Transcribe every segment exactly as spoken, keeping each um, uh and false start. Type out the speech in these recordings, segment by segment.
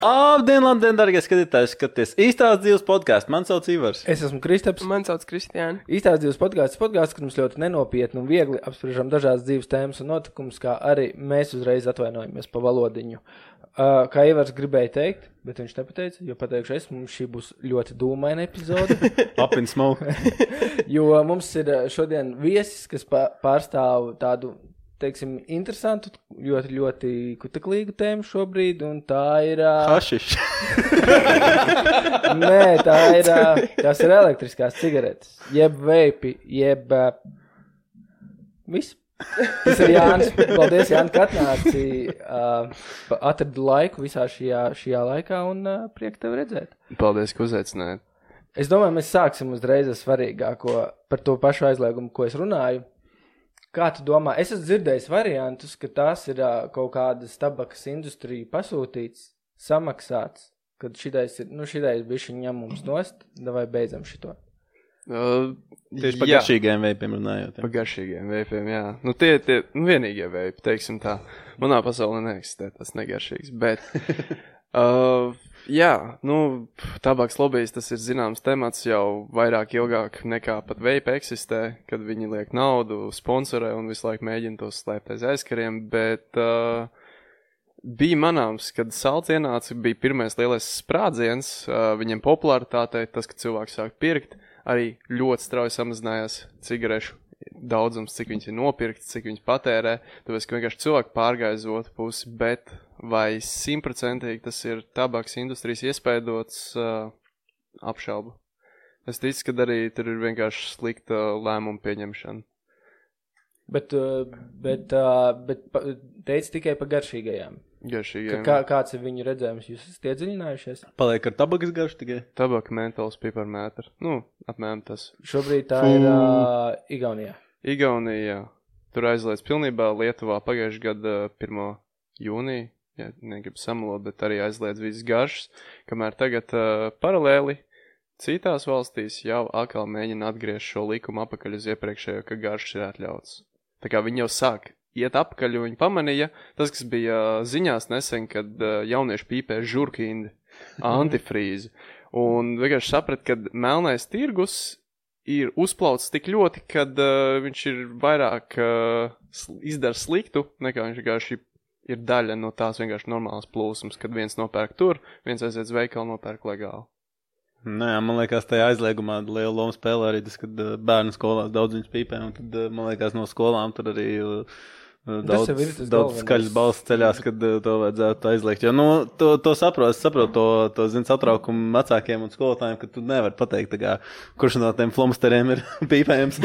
Labdien, labdien, darbie skatītāji, skaties īstās dzīves podkāstu. Man sauc Ivars. Es esmu Kristaps. Man sauc Kristiāna. Īstās dzīves podkāsts, podkāsts, kad mums ļoti nenopietni un viegli apspriežam dažādas dzīves tēmas un notikumus, kā arī mēs uzreiz atvainojamies pa valodiņu. Uh, kā Ivars gribēja teikt, bet viņš nepateica, jo pateikšu es, mums šī būs ļoti dūmaina epizode. Up in smoke. Jo mums ir šodien viesis, kas pārstāv tādu, teiksim, interesantu, ļoti, ļoti kuteklīgu tēmu šobrīd, un tā ir... Uh... Hašiš. Nē, tā ir, uh, tās ir elektriskās cigaretes, jeb veipi, jeb... Uh... Viss. Tas ir Jānis. Paldies, Jāni, ka atnāci, uh, atradi laiku visā šajā, šajā laikā un uh, priek tevi redzēt. Paldies, ka uzaicinājāt. Es domāju, mēs sāksim uzreiz ar svarīgāko par to pašu aizliegumu, ko es runāju. Kā tu domā? Es esmu dzirdējis variantus, ka tās ir uh, kaut kādas tabakas industrija pasūtīts, samaksāts, kad šitais ir, nu šitais bišķi ņem mums nost, vai beidzam šito. Uh, Tieši par garšīgiem veipiem runājot. Par garšīgiem veipiem, jā. Nu tie, tie, nu vienīgie veipi, teiksim tā. Manā pasaulē neeksistē tas negaršīgs, bet, uh, jā, nu, tabaks lobijs, tas ir zināms temats jau vairāk ilgāk nekā pat veipi eksistē, kad viņi liek naudu, sponsorē un visu laiku mēģina tos slēpt aiz aizkariem, bet, uh, bija manāms, kad salds ienāca, bija pirmais lielais sprādziens, uh, viņiem popularitātei, tas, ka cilvēki sāk pirkt, arī ļoti strauji samazinājās cigarešu daudzums, cik viņas ir nopirktas, cik viņas patērē, tāpēc, ka vienkārši cilvēki pārgāja uz otru pusi, bet vai simtprocentīgi tas ir tabaks industrijas iespaidots uh, apšaubu. Es ticu, ka arī tur ir vienkārši slikta lēmuma pieņemšana. Bet, bet, bet teici tikai par garšīgajām. Garšīgajām. Kā, kāds ir viņu redzējums? Jūs esat iedziļinājušies? Paliek ar tabakas garšu tikai? Tabaka, mentols, piparmētra. Nu, apmēram tas. Šobrīd tā Fū. ir uh, Igaunijā. Igaunijā, jā. Tur aizliedz pilnībā. Lietuvā pagājušajā gada pirmā jūnija, ja negribu samalot, bet arī aizliedz visas garšas, kamēr tagad uh, paralēli citās valstīs jau atkal mēģina atgriezt šo likumu apakaļ uz iepriekšējo, ka garšas ir atļauts. Tā kā viņi jau sāk iet apakaļ, un viņi pamanīja tas, kas bija ziņās nesen, kad uh, jaunieši pīpē žurkindi, antifrīzi. Un vienkārši saprat, ka melnais tirgus ir uzplaucis tik ļoti, kad uh, viņš ir vairāk uh, izdara sliktu, nekā viņš vienkārši ir daļa no tās vienkārši normālas plūsmas, kad viens nopērk tur, viens aiziet uz veikalu, nopērk legāli. Nē, man liekas, tajā aizliegumā liela loma spēlē arī tas, kad bērnu skolās daudz viņus pīpē, un tad, man liekas, no skolām tur arī daudz, daudz skaļas balss ceļās, kad to vajadzētu aizliegt. Jo, nu, to, to saprot, saprot to, to zin, satraukumu vecākiem un skolotājiem, ka tu nevari pateikt, tā kā, kurš no tiem flomsteriem ir pīpējams.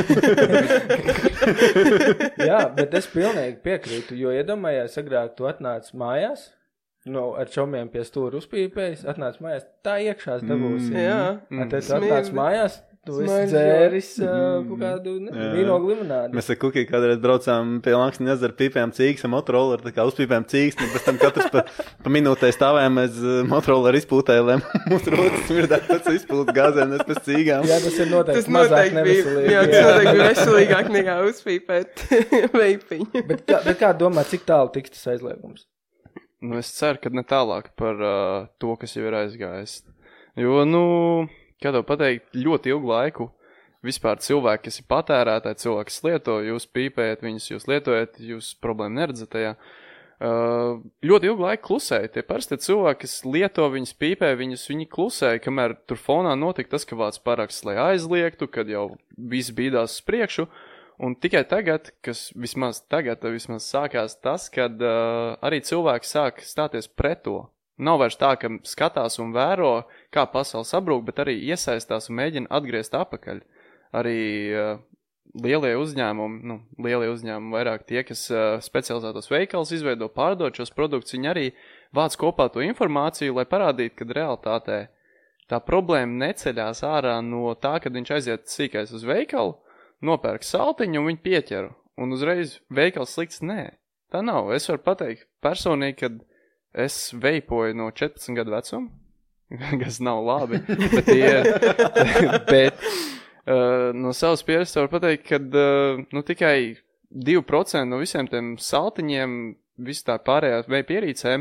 Jā, bet es pilnīgi piekrītu, jo iedomājās, agrāk tu atnāc mājās, nu, ar čomiem pie stūra uzpīpējis, atnāc mājās, tā iekšās dabūsi. Mm. Jā. Mm. Tad tu atnāc mājās, tu esi dzēris uh, mm. kādu vīnogu limonādi. Mēs ar Kukiju kādreiz braucām pie Lankstiņa ezera, pīpējām cīgas ar motorolleru, tā kā uzpīpējām cīgas, un pēc tam katrs pa, pa minūtē stāvējām mēs motorolleru izpūtēlēm. Mums rodas smirdāt pēc izpūta gāzēm, mēs pēc cīgām. Jā, tas ir noteikti tas mazāk noteikti neveselīgi. Jā, tas noteikti bija veselīgāk nekā uzpīpēt veipiņu. Bet kā, bet kā domā, cik tālu tiks tas aizliegums? Nu, es ceru, ka ne tālāk par uh, to, kas jau ir aizgājis. Jo, nu, kā tev pateikt, ļoti ilgu laiku vispār cilvēki, kas ir patērētāji, cilvēki, kas lieto, jūs pīpējat viņus, jūs lietojat, jūs problēmu neredzat tajā. Uh, ļoti ilgu laiku klusēja. Tie parasti cilvēki, kas lieto viņus, pīpē viņus, viņi klusēja, kamēr tur fonā notika tas, ka vāc paraksts, lai aizliegtu, kad jau viss bīdās uz priekšu. Un tikai tagad, kas vismaz tagad vismaz sākās tas, kad uh, arī cilvēki sāk stāties pret to. Nav vairs tā, ka skatās un vēro, kā pasaule sabrūk, bet arī iesaistās un mēģina atgriezt apakaļ. Arī uh, lielie uzņēmumi, nu, lielie uzņēmumi vairāk tie, kas uh, specializētos veikals izveido, pārdod šos produktus, viņi arī vāc kopā to informāciju, lai parādītu, ka realitātē tā problēma neceļās ārā no tā, kad viņš aiziet sīkais uz veikalu, nopērk saltiņu un viņu pieķeru. Un uzreiz veikals slikts, nē. Tā nav. Es varu pateikt personīgi, kad es veipoju no četrpadsmit gadu vecuma, kas nav labi, bet, tie, bet uh, no savas pieredzes varu pateikt, kad uh, nu, tikai divi procenti no visiem tiem saltiņiem, visu tā pārējā veipa ierīcēm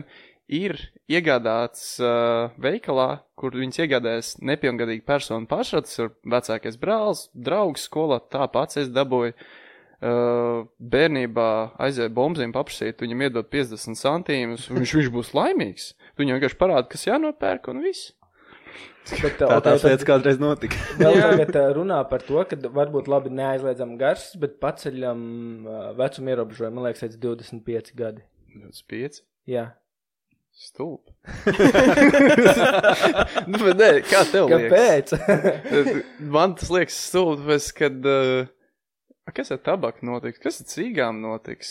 ir iegādāts uh, veikalā, kur viņas iegādājas nepilngadīgi personu pašrads, ir vecākais brālis, draugs skolā, tāpats es dabūju. Uh, bērnībā aizēja bombzīm paprasīt, viņam iedod piecdesmit centīmus, viņš, viņš būs laimīgs. Viņam vienkārši parāda, kas jānopērk un viss. Bet, tā tās okay, lietas kādreiz notika. Vēl tagad runā par to, ka varbūt labi neaizliedzam garšas, bet paceļam vecuma ierobežojumu, man liekas, aiz divdesmit pieci gadi. divdesmit pieci? Jā. Stulbi. Nu, bet nē, kā tev liekas? Kāpēc? Man tas liekas stulbi, kad... Uh, kas ar tabaku notiks? Kas ar cīgām notiks?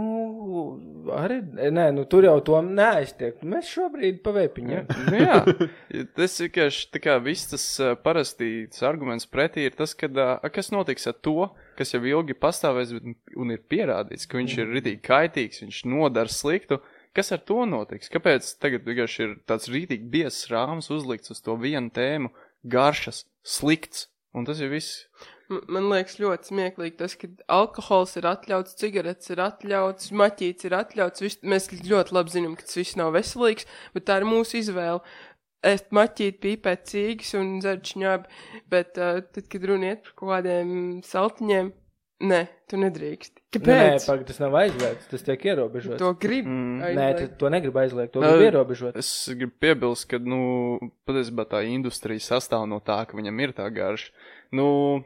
Nu, arī, nē, nu tur jau to neaiztiek. Mēs šobrīd pa veipiņiem. Nu, jā, tas vienkārši tā kā viss tas uh, parastīts arguments pretī ir tas, kad, uh, kas notiks ar to, kas jau ilgi pastāvēs un ir pierādīts, ka viņš ir ritīgi kaitīgs, viņš nodara sliktu. Kas ar to notiks? Kāpēc tagad vienkārši ir tāds rītīgi biezs rāms uzlikts uz to vienu tēmu, garšas, slikts, un tas ir viss? Man liekas ļoti smieklīgi tas, ka alkohols ir atļauts, cigaretes ir atļauts, maķīts ir atļauts, viss, mēs ļoti labi zinām, ka tas viss nav veselīgs, bet tā ir mūsu izvēle. Ēst maķīt, pīpēt cīgas un dzert šņābi, bet uh, tad, kad runa iet par kaut kādiem saltiņiem, nē, tu nedrīkst. Kāpēc? Nē, pag, tas nav aizliegts, tas tiek ierobežots. To grib mm. aizliegt. Nē, tu, to negrib aizliegt, to grib ierobežot. Es gribu piebilst, ka, nu, patiesībā tā industrija sastāv no tā, ka viņam ir tā garša. Nu,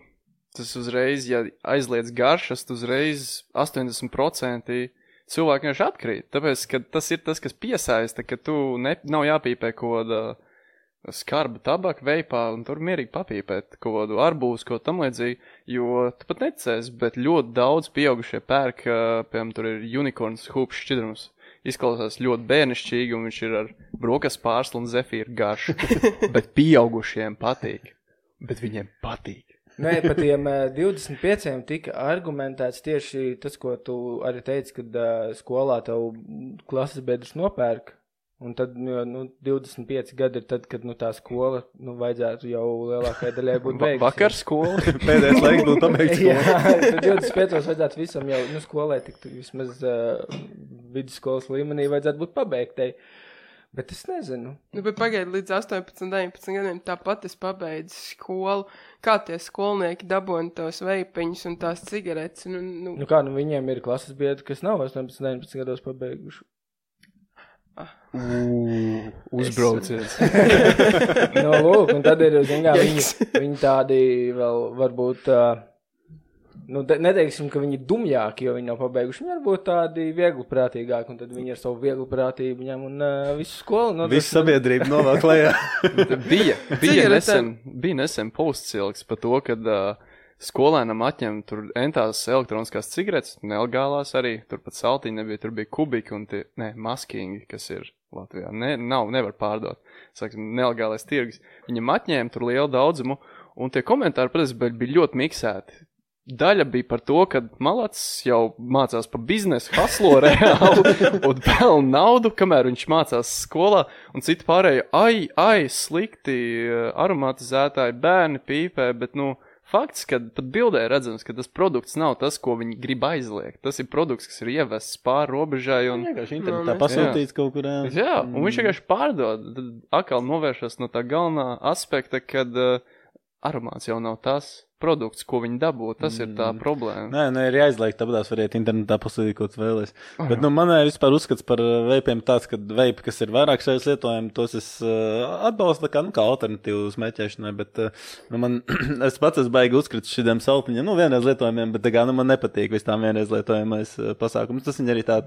tas uzreiz, ja aizliedz garšas, tu uzreiz astoņdesmit procenti cilvēki vienkārši atkrīt. Tāpēc, ka tas ir tas, kas piesaista, ka tu ne, nav jāpīpē koda skarba tabaka veipā un tur mierīgi papīpēt kodu arbūs, ko tam līdzīgi, jo tu pat necēs, bet ļoti daudz pieaugušie pērk, piemēram, tur ir unikorns hūpšs šķidrums. Izklausās ļoti bērnišķīgi un viņš ir ar brokas pārslu un zefīru garšu, bet pieaugušiem patīk, bet viņiem patīk. Nē, pat tiem divdesmit pieciem tika argumentēts tieši tas, ko tu arī teici, kad uh, skolā tev klases biedrs nopērk. Un tad, nu, divdesmit pieci gadi ir tad, kad, nu, tā skola, nu, vajadzētu jau lielākai daļai būt beigts. Vakar skola? Pēdējais laiks būtu pabeigts skola. Jā, tad divdesmit piecos vajadzētu visam jau, nu, skolai tik vismaz uh, vidusskolas līmenī vajadzētu būt pabeigtai. Bet es nezinu. Nu, bet pagaidi līdz astoņpadsmit, deviņpadsmit gadiem tāpat es pabeidzu skolu. Kā tie skolnieki dabūna tos veipiņus un tās cigaretes? Nu, nu... nu kā, nu, viņiem ir klases biedri, kas nav astoņpadsmit, deviņpadsmit gados pabeiguši. Ah. Uh, uzbrauciens. No, lūk, un tad ir, zingā, viņi, viņi tādi vēl varbūt, uh, nu, neteiksim, ka viņi ir dumjāki, jo viņi nav pabeiguši. Viņi varbūt tādi viegliprātīgāki, un tad viņi ar savu viegliprātību ņem un uh, visu skolu. No, visu sabiedrību novāk lejā. bija, bija, nesen, bija nesen posts ilgs par to, kad uh, skolēnam atņem tur entās elektroniskās cigaretes, nelegālās arī, tur pat saltiņi nebija, tur bija kubiki un tie, ne, maskingi, kas ir Latvijā, ne, nav, nevar pārdot, sāksim, nelegālais tirgus. Viņam atņēma tur lielu daudzumu, un tie komentāri, protams, bija ļoti miksēti. Daļa bija par to, ka malacis jau mācās pa biznesu, haslo reāli un pelna naudu, kamēr viņš mācās skolā, un citi pārējo, ai, ai, slikti, aromatizētāji, bērni pīpē, bet, nu, fakts, ka pat bildē redzams, ka tas produkts nav tas, ko viņi grib aizliegt. Tas ir produkts, kas ir ievests pāri robežai un... Vienkārši internetā pasūtīts kaut kur. Jā, jā un mm. viņš vienkārši pārdod. Tad atkal novēršas no tā galvenā aspekta, kad uh, aromāts jau nav tas produkts, ko viņi dabū. Tas mm. ir tā problēma. Nē, nē, ir jāizliek, tāpēc variet internetā pasūtīt, ko tu vēlies. Oh, bet, nu, manai vispār uzskats par veipiem tāds, ka veipi, kas ir vairāk šajās lietojumi, tos es uh, atbalstu kā, nu, kā alternatīvu smēķēšanai, bet, uh, nu, man, es pats esmu baigi uzskritis šitiem saltiņiem, nu, vienreiz lietojumiem, bet, tā kā, nu, man nepatīk vis tām vienreiz lietojumais uh, pasākums. Tas viņi arī tādu,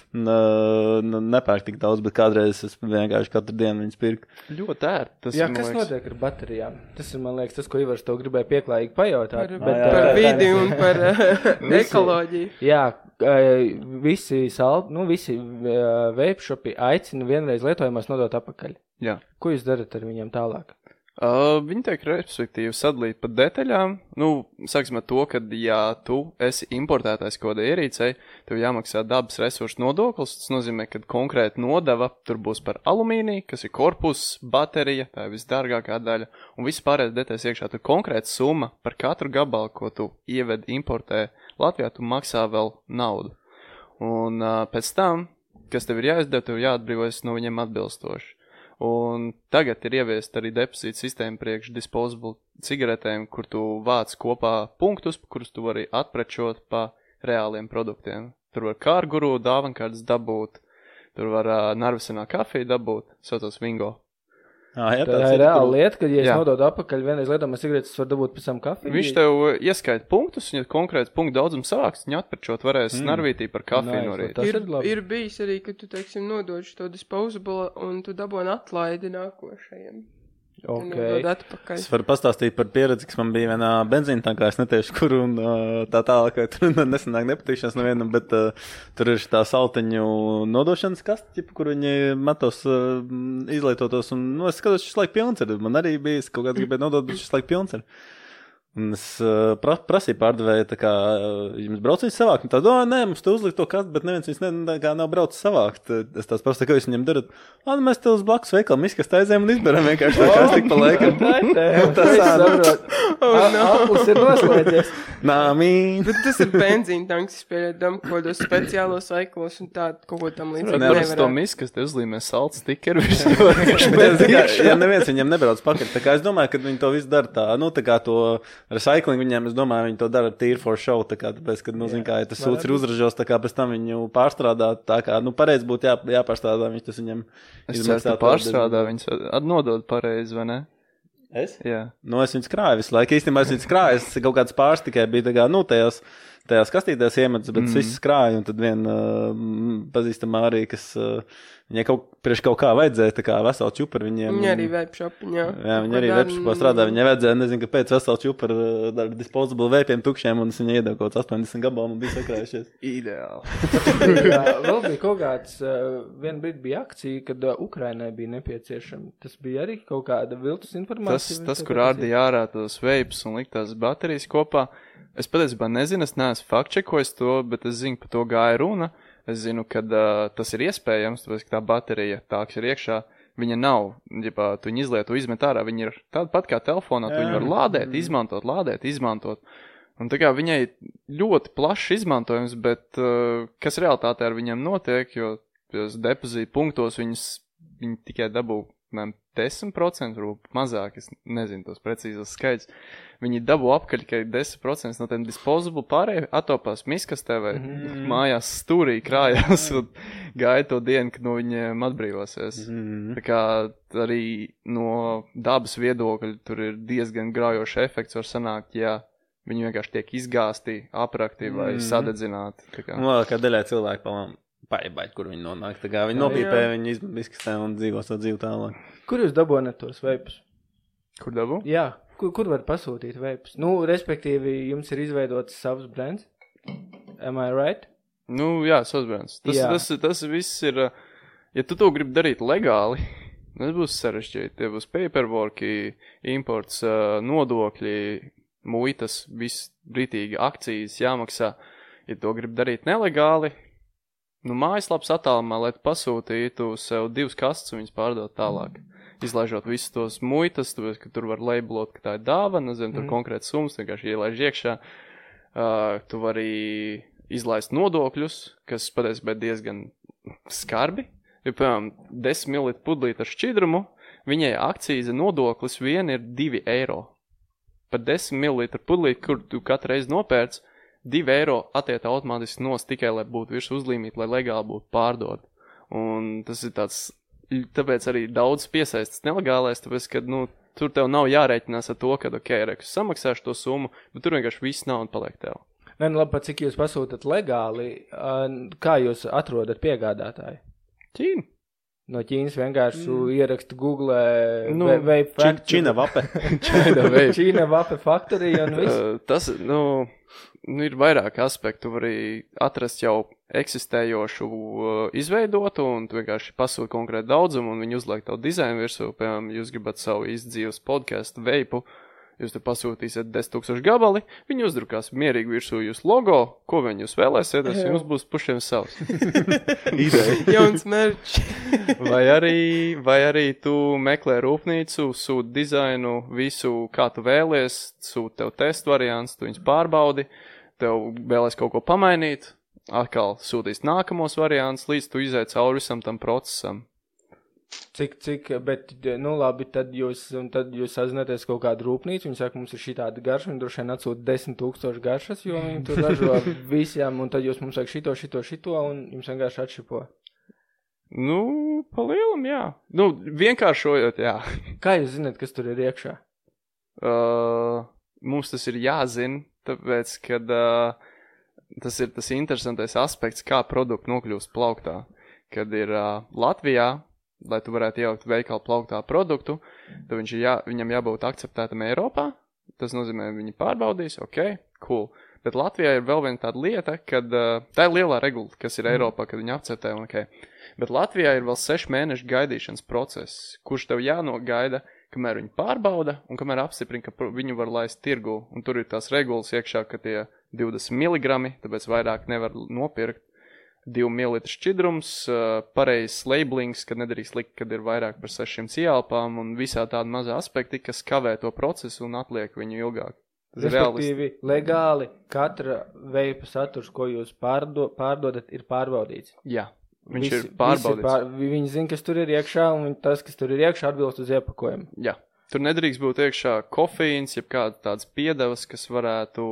uh, nu, nepērk tik daudz, bet kādreiz es vienkārši katru dienu viņus pirku. Ļoti ērti. Tas, jā, kas liekas... notiek ar baterijām? Tas ir, man liekas, tas, ko Ivars to gribēja pieklājīgi pajautāt. Par, bet, jā, par vidi un par uh, ekoloģiju. Jā, visi salt, nu, visi uh, veipšopi aicina vienreiz lietojumās nodot apakaļ. Jā. Ko jūs darat ar viņiem tālāk? Uh, viņi tiek respektīvi sadalīt pa detaļām. Nu, sāksim ar to, ka, ja tu esi importētājs kodai ierīcei, tev jāmaksā dabas resursu nodoklis. Tas nozīmē, ka konkrēti nodeva tur būs par alumīniju, kas ir korpus, baterija, tā ir visdārgākā daļa, un viss pārējais detaļas iekšā. Tur konkrēta summa par katru gabalu, ko tu ieved importē Latvijā, tu maksā vēl naudu. Un uh, pēc tam kas tev ir jāizdara, tev jāatbrīvojas no viņiem atbilstoši. Un tagad ir ieviest arī depozīta sistēma priekš disposable cigaretēm, kur tu vāc kopā punktus, kurus tu vari atprečot pa reāliem produktiem. Tur var kārguru, dāvankārtas dabūt, tur var uh, narvisenā kafiju dabūt, saucās Vingo. Ah, jā, tā ir reāla kur... lieta, ka, ja es nododu apakaļ vienreiz lietomās cigaretes, var dabūt pēc tam kafiju. Viņš tev ieskaita punktus, un ja konkrēts punktu daudzums savāks, viņu atprečot varēs mm. narvītī par kafiju no rīta. Ir, ir bijis arī, ka tu, teiksim, nodoši to disposable, un tu daboni atlaidi nākošajiem. Okay. Es varu pastāstīt par pieredzi, kas man bija vienā benzīna tankā, es netiešu kur un tā tālāk, ka tur nesanāk nepatīkšanas nevienam, bet uh, tur ir tā salteņu nodošanas kasta, kur viņi metos uh, izlietotos, un nu, es skatos, šis laik pilns ir, man arī bija, es kaut kāds gribēju nodot, bet šis laik pilns ir. Un es uh, pra, prasīju pārdevēju, tā kā uh, jums braucīs savākt, un tā, o, nē, mums te uzlikt to kastu, bet neviens viņas ne, kā nav braucis savākt. Es tās prasu, ka jūs viņam darat, ā, nu mēs te uz blakus veikalam izkast aizējam un izberam vienkārši tā kā es tik pa laikam. Tas saprot. Aplis ir noslēdzies. Nā, mīn. Bet tas ir benzīna tanks, spēļot kodos speciālos veikalos un tā, kaut ko tam līdzīgi nevarētu. Nevar to miskast, te uzlīmē salt stikeru. Ja neviens viņam nebrauc pakaļ, tā kā es domāju, ka viņi to visu dara tā, nu tā kā to recycling viņiem, es domāju, viņi to dara tīri for show, tā kā, tāpēc, ka, nu, zin kā, ja tas sūds ir uzražos, tā kā pēc tam viņu pārstrādāt, tā kā, nu, pareizi būtu jā, jāpārstrādā, viņš tas viņam es ceru, ka pārstrādā, viņus atnodod pareizi, vai ne? Es? Jā. Nu, es viņus krāju visu laiku, īstenībā es viņus krāju, es kaut kāds pāris tikai bija, tā kā, nu, tajās, tajās kastītēs iemetas, bet mm. es visus krāju, un tad vien uh, pazīstamā arī, kas, uh, viņai kaut, priekš kaut kā vajadzēja, tā kā veselu čuparu viņiem. Viņa arī vepšopiņā. Jā, viņa arī vepšopā strādā, viņai vajadzēja, nezinu, kāpēc veselu čuparu ar disposable vējpiem tukšiem, un es viņai iedeva kaut astoņdesmit gabalu un bija sakrājušies. Ideāli. Jā, vēl bija kaut kāds, uh, vien brīd bija akcija, kad uh, Ukrainai bija nepieciešama. Tas bija arī kaut kāda viltus informācija. Tas, tas kur ārdi jārā tos vejpus un likt tās baterijas kopā. Es patiesībā nezinu, es neesmu faktčekojis to, bet es zinu, par to gāja runa. Es zinu, ka uh, tas ir iespējams, tāpēc, ka tā baterija, tā, kas ir iekšā, viņa nav, ja tu viņu izlietu, izmet ārā, viņa ir tāda pat kā telefonā, tu viņu var lādēt, izmantot, lādēt, izmantot. Un tā kā viņai ļoti plašs izmantojums, bet uh, kas realitātē ar viņiem notiek, jo depozīta punktos viņas, viņi tikai dabū, mēm, desmit procenti, varbūt mazāk, es nezinu tos precīzos skaidrs. Viņi dabū apkaļ, ka desmit procenti no tiem disposable pārējiem atopās miskastē vai mm. mājās stūrī krājās un gāja to dienu, kad no viņiem atbrīvosies. Mm. Tā kā arī no dabas viedokļa tur ir diezgan graujošs efekts var sanākt, ja viņi vienkārši tiek izgāsti, aprakti vai mm. sadedzināti. Tā kā. Nu, kā daļai cilvēki palām paibaļ, kur viņi nonāk. Tā kā viņi nopīpē, viņi izmiskastē un dzīvo savu dzīvu tālāk. Kur jūs dabonat tos veipus? Kur dabu? Jā, kur, kur var pasūtīt veipus? Nu, respektīvi, jums ir izveidots savs brands. Am I right? Nu, jā, savs brands. Tas, tas, tas, tas viss ir, ja tu to gribi darīt legāli, tas būs sarežģīti. Tie būs paperworki, imports, nodokļi, muitas, viss brītīgi akcijas jāmaksā. Ja to gribi darīt nelegāli, nu, mājaslaps attālumā, lai tu pasūtītu sev divas kastes un viņas pārdot tālāk. Izlaižot visus tos muitas, tāpēc, ka tur var labelot, ka tā ir dāvana, nezinu, tur mm. konkrēts summas, vienkārši ielaiž iekšā. Uh, tu vari izlaist nodokļus, kas patiesībā diezgan skarbi. Jo, piemēram, desmit mililitru pudlīti ar šķidrumu, viņai akcīze nodoklis vien ir divi eiro. Par desmit mililitru pudlīti, kur tu katru reizi nopērc, divi eiro attiet automātiski nos tikai, lai būtu virs uzlīmīt, lai legāli būtu pārdot. Un tas ir tāds, tāpēc arī daudz piesaistas nelegālais, tāpēc, ka, nu, tur tev nav jārēķinās ar to, ka, ok, rekus samaksāšu to summu, bet tur vienkārši viss nauda paliek tev. Nē, nu labi, pat cik jūs pasūtat legāli, kā jūs atrodat piegādātāju? Ķīna. No Ķīnas vienkārši mm. ierakstu Google nu, vape factory. Čīna vape. Čīna vape factory un viss. Tas, nu, nu, ir vairāk aspektu. Var arī atrast jau eksistējošu uh, izveidotu un tu vienkārši pasūti konkrētu daudzumu un viņi uzliek tavu dizainu virsū. Piemēram, jūs gribat savu izdzīvas podcastu veipu, jūs te pasūtīsiet desmit tūkstoši gabali, viņi uzdrukās mierīgi virsū jūs logo, ko viņi jūs vēlēsieties, jums būs pušiem savs. Ideja. Jauns merč. vai, arī, vai arī tu meklē rūpnīcu, sūti dizainu, visu, kā tu vēlies, sūti tev testu variants, tu viņus pārbaudi, tev vēlies kaut ko pamainīt, atkal sūtīs nākamos variantus, līdz tu izēj cauri visam tam procesam. Cik, cik, bet, nu labi, tad jūs, un tad jūs sazināties kaut kādu rūpnīcu, viņi saka, mums ir šī tāda garša, viņi droši vien atsūta desmit tūkstoši garšas, jo viņi tur ražo visiem, un tad jūs mums saka šito, šito, šito, un jums vienkārši atšipo. Nu, pa lielam, jā. Nu, vienkāršojot, jā. Kā jūs zināt, kas tur ir iekšā? Uh, mums tas ir jāzina, tāpēc, kad uh, tas ir tas interesantais aspekts, kā produktu nokļūst plauktā. Kad ir uh, Latvijā, lai tu varētu ielikt veikalu plauktā produktu, tad viņš ir jā, viņam jābūt akceptētam Eiropā. Tas nozīmē, viņi pārbaudīs, ok, cool. Bet Latvijā ir vēl viena tāda lieta, kad uh, tā ir lielā regula, kas ir Eiropā, kad viņi akceptē, un ok. Bet Latvijā ir vēl sešu mēnešu gaidīšanas process, kurš tev jānogaida, kamēr viņi pārbauda un kamēr apstiprina, ka viņu var laist tirgu. Un tur ir tās regulas iekšā, ka tie divdesmit miligrami, tāpēc vairāk nevar nopirkt. divi mililitri šķidrums, pareizs labelings, kad nedrīkst likt, kad ir vairāk par sešiem ielpām un visā tāda mazā aspekti, kas kavē to procesu un atliek viņu ilgāk. Tas respektīvi, legāli katra veipa saturs, ko jūs pārdo, pārdodat, ir pārbaudīts. Jā, viņš visi, ir pārbaudīts. Pār, viņi zina, kas tur ir iekšā, un tas, kas tur ir iekšā, atbilst uz iepakojumu. Jā, tur nedrīkst būt iekšā kofeīns, jeb kāda tāds piedevas, kas varētu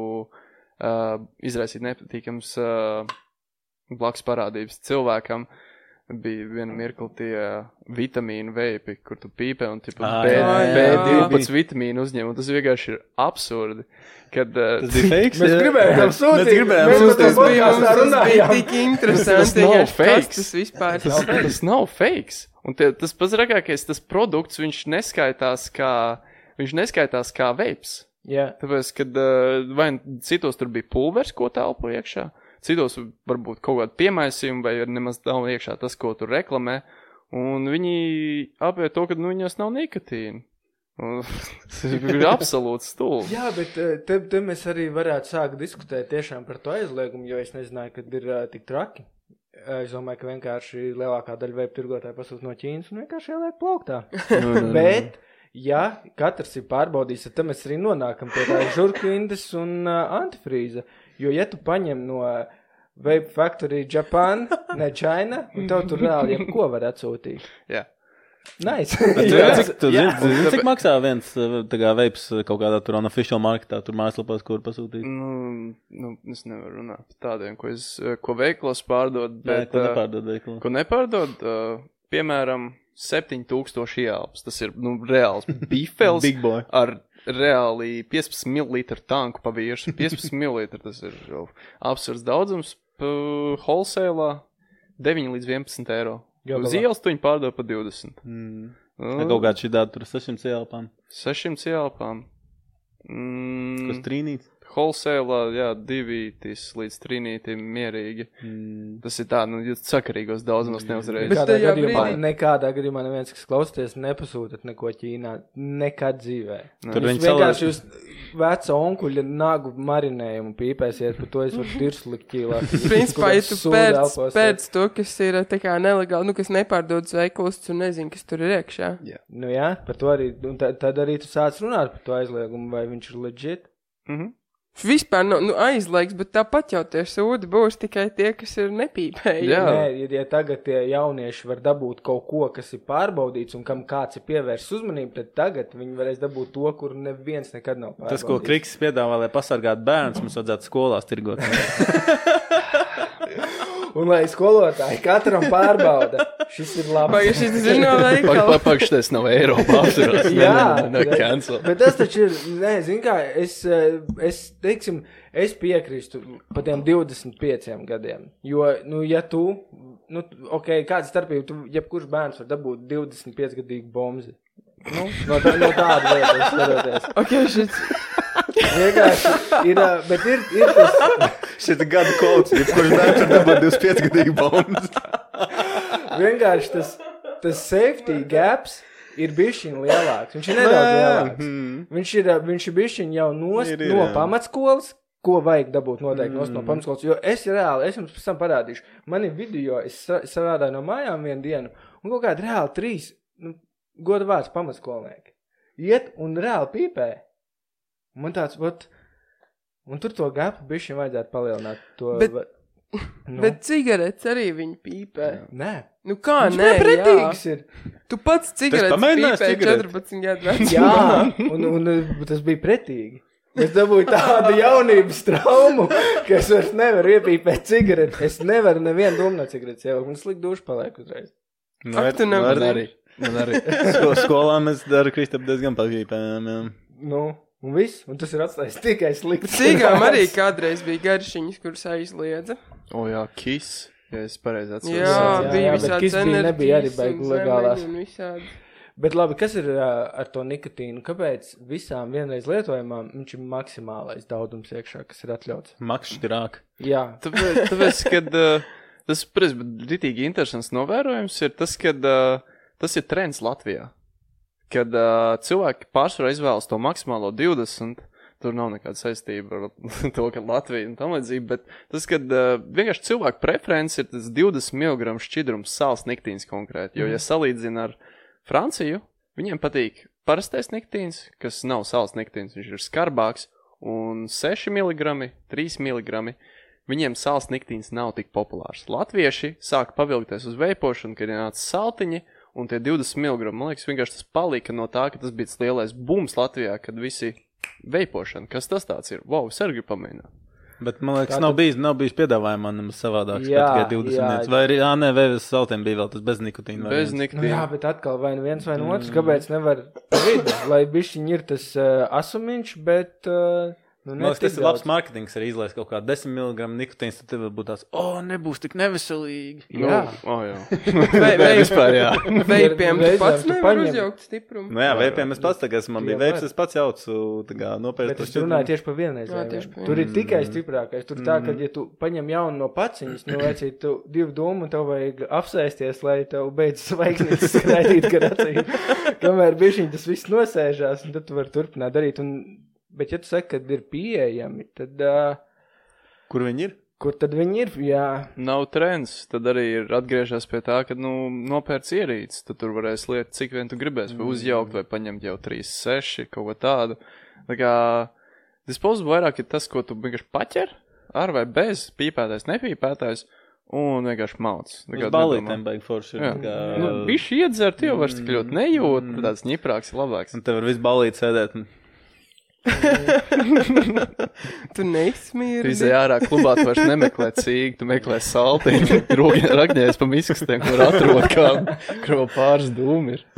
uh, izraisīt nepatīkams uh, blakus parādības cilvēkam. Bija viena mirkli tie vitamīnu veipi, kur tu pīpē un tipa Ah, B, jā, jā, B jā. divpadsmit vitamīnu uzņem, un tas vienkārši ir absurdi. Kad, uh, Tas bija fakes, Mēs jā? gribējām sūtīt. Mēs gribējām Mēs sūtīt. par to Tas bija, mums, podkastā tas bija runājām. tik interesanti, Tas nav vienkārši, kas fakes. tas vispār ir. Tas, tas nav fakes. Un tie, tas pats ragākais, tas produkts, viņš neskaitās kā, viņš neskaitās kā veips. Jā. Tāpēc, kad uh, vai citos tur bija pulvers, ko telpo iekšā, citos varbūt kaut kādu piemaisījumu vai nemaz nav iekšā tas, ko tur reklamē, un viņi apvēr to, ka nu, viņos nav nikotīna. Un tas ir absolūts stulbi. Jā, bet eh, te, te mēs arī varētu sākt diskutēt tiešām par to aizliegumu, jo es nezināju, kad ir uh, tik traki. Eh, Es domāju, ka vienkārši lielākā daļa veipu tirgotāji pasūta no Ķīnas un vienkārši ieliek plauktā. Nu, nu, nu. Bet, ja katrs ir pārbaudījis, tad mēs arī nonākam pie tā žurkindas un uh, antifrīza. Jo, ja tu paņem no Vape Factory Japan, ne China, un tev tur reāli jebko var atsūtīt. Jā. Nice. Tu Jā. zini, cik, tu zini, tu zini, cik maksā viens tā kā veips kaut kādā tur unofficial marketā, tur mājaslapās, kur pasūtīt? Nu, nu, es nevaru runāt par tādiem, ko, es, ko veiklos pārdod, Nē, bet, ko uh, nepārdod veiklā. ko nepārdod, uh, piemēram, septiņi tūkstoši ielpas. Tas ir, nu, reāls bifels Big boy. ar reāli piecpadsmit mililitru tanku pa vīršu. piecpadsmit mililitru, tas ir jau absurds daudzums. Uh, wholesale deviņi līdz vienpadsmit eiro. Gabalā. Uz ielas tu viņu pārdod pa divdesmit. Mm. Uh, Kaut kāds šī tāda tur sešsimt ielpām. sešsimt ielpām. Mm, Kas trīnīts? wholesale, jā, divītis līdz trinītim mierīgi. Mm. Tas ir tā, nu, jūs sakarīgos daudzumos neuzreiz. Bet Nekādā tajā gadījumā, brīdī- nekādā gadījumā neviens, kas klausties, nepasūtat neko Ķīnā. Nekad dzīvē. Tur Jūs viņi vienkārši salē- jūs veca onkuļa nagu marinējumu pīpēsiet, par to es varu dirslikt ķīlā. Principā, ja tu pēc, pēc to, kas ir tā kā nelegāli, nu, kas nepārdodas veikalos, tu nezini, kas tur ir iekšā. Nu jā, par to arī, un tad, tad arī tu sāc runāt par to aizliegumu, vai viņš ir legit. Mhm. Vispār nav nu, aizliegs, bet tāpat jau tie sūdi būs tikai tie, kas ir nepīpēji. Jā. Nē, ja, ja tagad tie jaunieši var dabūt kaut ko, kas ir pārbaudīts un kam kāds ir pievērsts uzmanību, tad tagad viņi varēs dabūt to, kur neviens nekad nav pārbaudīts. Tas, ko Kriks piedāvā, lai pasargātu bērns, mums vajadzētu skolās tirgot. Un lai skolotāji katram pārbauda, šis ir labs. Vai šis ir no Pak, veikala? pak, pak, šitais nav Eiropā apturās. Jā, ne, ne, cancel. bet tas taču ir, nē, zin kā, es, eh, es, teiksim, es piekrīstu pa tiem divdesmit pieciem gadiem, jo, nu, ja tu, nu, ok, kāda starpība, tu, jebkurš bērns var dabūt divdesmit pieci gadīgu bomzi. Nu, no, tā, no tāda vieta, skatoties. Ok, šis. Vienkārši ir, ā, bet ir, ir tas, Šeit ir gadu kods, ja kurš bērns var dabūt divdesmit pieci gadīgi bombas. vienkārši tas, tas safety gaps ir bišķiņ lielāks. Viņš ir nedaudz lielāks. Viņš ir, ā, viņš ir bišķiņ jau nost, Ir, ir, no jā. pamatskolas, ko vajag dabūt noteikti nost no pamatskolas. Jo es reāli, es jums pēc tam parādīšu, man ir video, es sa- strādāju no mājām vienu dienu, un kaut kādi reāli trīs, nu, goda vārds pamatskolnieki. Iet un reāli pīpē. Man tāds, vat, un tur to gapu bišķiņ vajadzētu palielināt. To, Bet- va- Nu. Bet cigaretes arī viņi pīpē. Nē. Nu kā, viņš nē, pretīgs jā. Ir. Tu pats cigaretes pīpē četrpadsmit gadu vecumā. Jā, un, un tas bija pretīgi. Es dabūju tādu jaunības traumu, ka es vairs nevaru iepīpēt cigaretes. Es nevaru nevienu domu no cigaretes jau, un slikt dušu paliek uzreiz. Nu, Ak, tu nevari. arī. Man arī. Sko, skolā mēs ar Kristapu diezgan pagīpējām, jā. Nu, un viss, un tas ir atstājis tikai slikti. Cīgām arī kādreiz bija garšiņas, kuras aizliedza. O jā, Kiss, ja es pareizi atceros. Jā, jā, bija jā, visāds enerģijas nebija arī baigi legālās. Visādi. Bet labi, kas ir uh, ar to nikotīnu? Kāpēc visām vienreiz lietojumām viņš ir maksimālais daudums iekšā, kas ir atļauts? Makšķirāk. Jā. Tāpēc, tāpēc kad uh, tas, protams, ritīgi interesants novērojums ir tas, kad uh, tas ir trends Latvijā. Kad uh, cilvēki pārsvarā izvēlas to maksimālo divdesmit, tur nav nekāda saistība ar to, ka Latvija un tam līdzīgi, bet tas, kad uh, vienkārši cilvēku preferences ir tas divdesmit miligramu šķidrums sāls nikotīns konkrēti, jo, ja salīdzina ar Franciju, viņiem patīk parastais nikotīns, kas nav sāls nikotīns, viņš ir skarbāks, un seši miligrami, trīs miligrami, viņiem sāls nikotīns nav tik populārs. Latvieši sāka pavilgties uz veipošanu, kad ienāca saltiņi, un tie divdesmit miligrami, man liekas, vienkārši tas palika no tā, ka tas bija tas lielais bums Latvijā, kad visi veipošana. Kas tas tāds ir? Wow, es arī gribu pamēģināt. Bet, man liekas, Tā nav tad- bijis, nav bijis piedāvājumā nemaz savādāks, Jā, kā tikai divdesmit. jā. Vai arī, jā, nē, vēvis saltiem bija vēl tas bez nikotīna. Bez Nu, jā, nikotīna. bet atkal vai nu viens vai nu otrs, kāpēc nevar pa vidu, lai bišķiņ ir tas uh, asumiņš, bet uh, nu, Man liekas, ne tas tik ir labs daudz. mārketings arī izlaist kaut kā desmit miligramu nikotīns, tad tev būtu tāds, o, oh, nebūs tik neveselīgi. Jā. Nu, oh, jā. Vai, vai, Vispār, jā. veipiem tu Reizēm pats tu nevar paņem. uzjaukt stiprumu. Nu jā, veipiem es pats tagad, man bija Jā, veips, var. es pats jaucu, tā kā nopērstu. Bet es runāju tieši par vienreiz. Jā, tieši par Tur ir tikai stiprākais. Tur tā, ka, ja tu paņem jaunu no paciņas, nu, vecīt, tu divu domu, tev vajag apsēsties, lai tev beidz svaigznītes skraidīt gar acīm. Kamēr bišķiņ tas viss nosēžās, un tad tu vari turpināt darīt. Un, bet ja tu saki, kad ir pieejami, tad uh, Kur viņi ir? kur tad viņi ir? Jā. Nav trends, tad arī ir atgriežās pie tā, ka, nu, nopērts ierīces, tad tur varēs liet, cik vien tu gribēs, vai uzjaukt, vai paņemt jau trīs seši, kaut ko tādu. Tā kā, disposable vairāk ir tas, ko tu vienkārši paķer, ar vai bez, pīpētais, nepīpētais, un vienkārši mauc. Uz balītēm baigi forši ir. Jā. tā kā- Nu, bišķi iedzert, jau vairs tik ļoti nejūt, tāds ņiprāks ir labāks. Un tev var visu balīt sēdēt. Un... Tu neizsmīri. Tu izēj ārā klubā, tu vairs nemeklē cīgi, tu meklē saltiņu, ragņēs pa miskastiem, kur atrod kā, kur vēl pāris dūmi ir.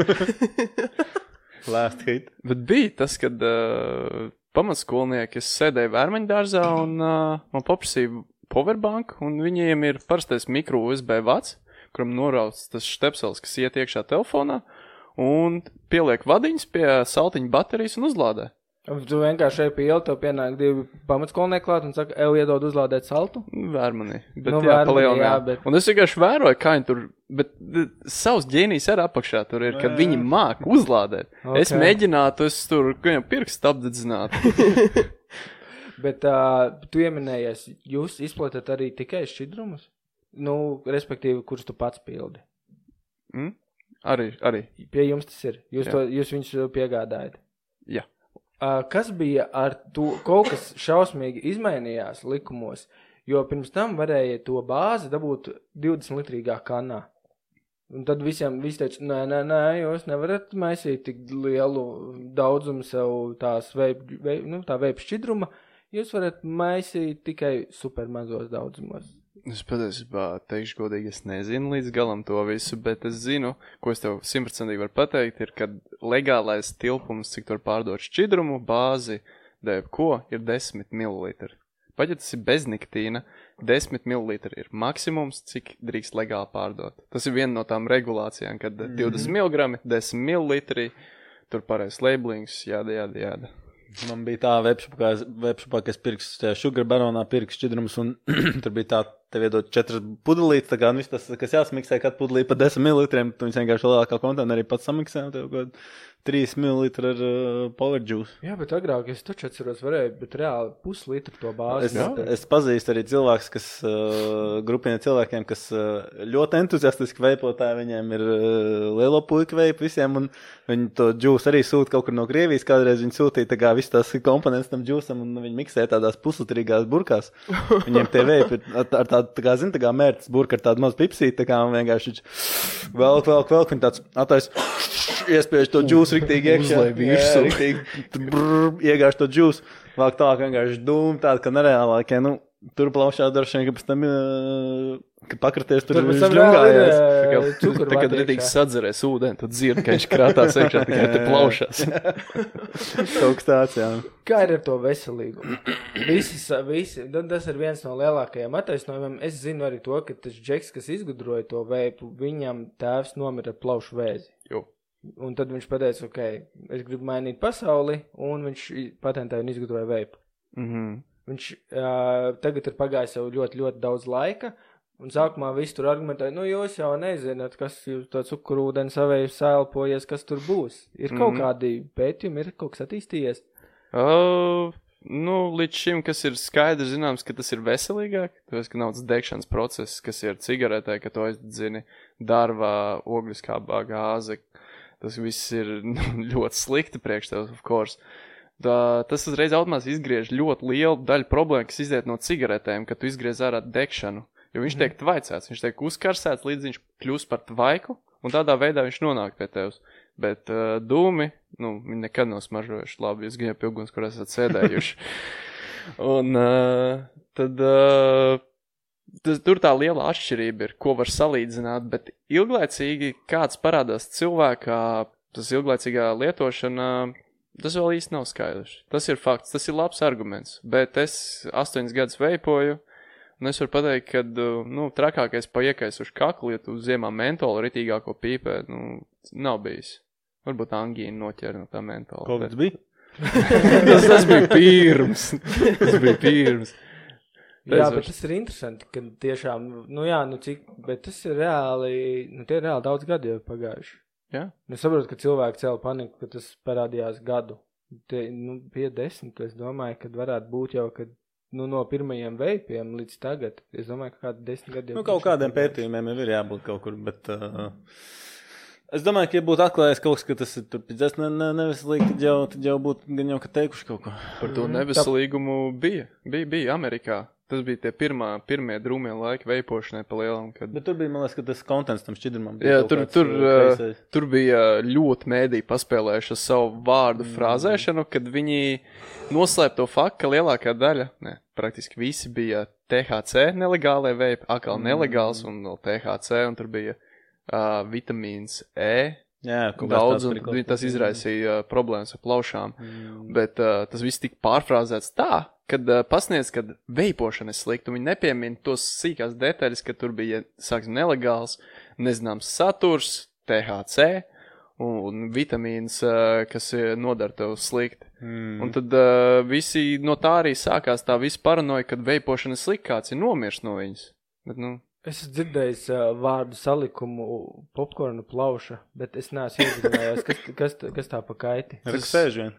Last hit. Bet bija tas, kad uh, pamatskolnieki, es sēdēju vērmeņdārzā un uh, man paprasīja powerbank, un viņiem ir parastais mikro U S B vats, kuram norauc tas štepsels, kas iet iekšā telefonā, un pieliek vadiņas pie saltiņa baterijas un uzlādē. Un tu vienkārši ej pie ielu, tev pienāk divi pamatskolnieki klāt un saka, ev iedod uzlādēt saltu. Vērmanī. Bet Nu, jā, vērmanī, palielinājā. jā, bet- Un es vienkārši vēroju, kā viņi tur, bet d- savs ģēnijs arī apakšā tur ir, kad viņi māk uzlādēt. Ok. Es mēģinātu, es tur, ka jau pirkstu apdedzinātu. Bet uh, tu ieminējies, jūs izplatat arī tikai šķidrumus? Nu, respektīvi, kurus tu pats pildi? Mm? Arī, arī. Pie jums tas ir. Jūs, Jā. to, jūs viņus piegādājat. Jā. Uh, kas bija ar to, kaut kas šausmīgi izmainījās likumos, jo pirms tam varēja to bāzi dabūt divdesmit litrīgā kanā. Un tad visiem visi teica, nē, nē, nē, jūs nevarat maisīt tik lielu daudzumu sev tās veip, veip, nu, tā veipa šķidruma, jūs varat maisīt tikai super mazos daudzumos. Es patiesībā teikšu godīgi, es nezinu līdz galam to visu, bet es zinu, ko es tev simtprocentīgi varu pateikt, ir, kad legālais tilpums, cik tur pārdot šķidrumu, bāzi, dēv ko, ir desmit mililitri. Pat ja tas ir bez nikotīna, desmit mililitri ir maksimums, cik drīkst legāli pārdot. Tas ir viena no tām regulācijām, kad mm. divdesmit miligrami, desmit mililitri, tur pareiz labelings, jāda, jāda, jāda. Man bija tā webshopā, kas pirks Sugar Baronā pirks šķidrums, un tur bija tā, tev iedod četras pudelītes, tā kā viss tas, kas jāsamiksē, kad pudelī pa desmit mililitriem, tu viņus vienkārši lielākā konteinerī pats samiksē, un tev kaut trīs mililitri ar uh, power juice. Jā, bet agrāk es taču atceros, varēju, bet reāli puslitru to bāzi. Es, es pazīstu arī cilvēkus, kas, uh, grupiem cilvēkiem, kas uh, ļoti entuziastiski veipotāji, viņiem ir uh, lielo puiku veipu visiem, un viņi to juice arī sūta kaut kur no Krievijas, kādreiz viņi sūtīja tā kā visu tās komponents tam juiceam, un viņi miksē tādās puslitrīgās burkās. Viņiem tie veipi ir ar, ar tādu, tā kā, zin, tā kā mērķis burka ar tādu mazu pipsīti, tā kā un vienkārši velk, velk, velk, un tāds atais iespiež to džūsu riktīgi iekšā. Jā, riktīgi brrr, iegāž to džūsu. Vāk tā, ka vienkārši dūma tāda, ka nereālākie, nu, tur plaušā daršana, ka pēc tam, ka pakraties tur viņš džungājās. Tagad ritīgi sadzerēs ūdeni, tad dzird, ka viņš krātās iekšā, tikai te plaušās. Kaut kas tāds, jā. Kā ir ar to veselīgumu? Visi, visi, tas ir viens no lielākajiem attaisnojumiem. Es zinu arī to, ka tas džeks, kas izgudroja to veipu, viņam tēvs nomira ar plaušu vēzi. Jo. Un tad viņš pateica, ok, es gribu mainīt pasauli, un viņš patentēja un izgudroja veipu. Mhm. Viņš uh, tagad ir pagājis jau ļoti, ļoti daudz laika, un sākumā visi tur argumentēja, nu jūs jau nezināt, kas jūs to cukurūdeni savēju sēlpojies, kas tur būs. Ir kaut mm. kādi pētījumi, ir kaut kas attīstījies? Uh, nu, līdz šim, kas ir skaidrs zināms, ka tas ir veselīgāk, tāpēc, ka nav tas degšanas process, kas ir cigaretē, ka to aizdedzini darbā, ogliskābā gāze. Tas viss ir ļoti slikti priekš tev, of course. Tā, tas uzreiz automātiski izgriež ļoti lielu daļu problēmu, kas iziet no cigaretēm, kad tu izgriez ārā degšanu. Jo viņš tiek tvaicēts, viņš tiek uzkarsēts, līdz viņš kļūst par tvaiku, un tādā veidā viņš nonāk pie tevs. Bet uh, dūmi, nu, viņi nekad nav smaržojuši labi, jūs gan jau pie uguns, kur esat sēdējuši. un uh, tad... Uh, Tas, tur tā liela atšķirība ir, ko var salīdzināt, bet ilglaicīgi kāds parādās cilvēkā, tas ilglaicīgā lietošana, tas vēl īsti nav skaidrs. Tas ir fakts, tas ir labs arguments, bet es astoņas gadus veipoju, un es varu pateikt, ka, nu, trakākais paiekais uz kakli, ja tu ziemā mentolu ritīgāko pīpē, nu, nav bijis. Varbūt angīna noķēra no tā mentola. Kaut kas bija? tas, tas bija pirms. Tas bija pirms. Jā, bet tas ir interesanti, ka tiešām, nu jā, nu cik, bet tas ir reāli, nu tie ir reāli daudz gadi jau pagājuši. Jā. Es saprotu, ka cilvēki cēla paniku, ka tas parādījās gadu. Tie, nu, pie desmit, es domāju, ka varētu būt jau, kad, nu, no pirmajiem veipiem līdz tagad. Es domāju, ka kādi desmit gadi jau. Nu, kaut kādiem pētījumiem jau ir jābūt kaut kur, bet... Uh... Es domāju, ka, ja būtu atklājies kaut kas, ka tas ir tur pēc ne, ne, neveselīgi, tad jau, tad jau būtu gan jau, ka teikuši kaut ko. Par to neveselīgumu bija, bija, bija Amerikā. Tas bija tie pirmā, pirmie drūmie laiki veipošanai pa lielam. Kad... Bet tur bija, man liekas, ka tas kontents tam šķidrumam bija. Jā, tur, tur, uh, tur bija ļoti mēdī paspēlējuši savu vārdu mm. frāzēšanu, kad viņi noslēp to faktu, ka lielākā daļa, ne, praktiski visi bija T H C nelegālai veipi, akal mm. nelegāls un vēl T H C, un tur bija uh, vitamīns E. Jā, daudz, un tas izraisīja uh, problēmas ar plaušām. Mm. Bet uh, tas viss tika pārfrāzēts tā, kad uh, pasniedz, kad veipošana ir slikta, viņi nepiemina tos sīkās detaļas, ka tur bija, sāksim, nelegāls, nezināms saturs, T H C un, un vitamīns, uh, kas nodara tev slikti. Mm. Un tad uh, visi no tā arī sākās tā visa paranoja, kad veipošana ir slikta, kāds ir nomirst no viņas. Bet, nu... Es esmu dzirdējis uh, vārdu salikumu popkornu plauša, bet es neesmu iegadinājos, kas, kas, kas tā pa kaiti. Tas sēž vien.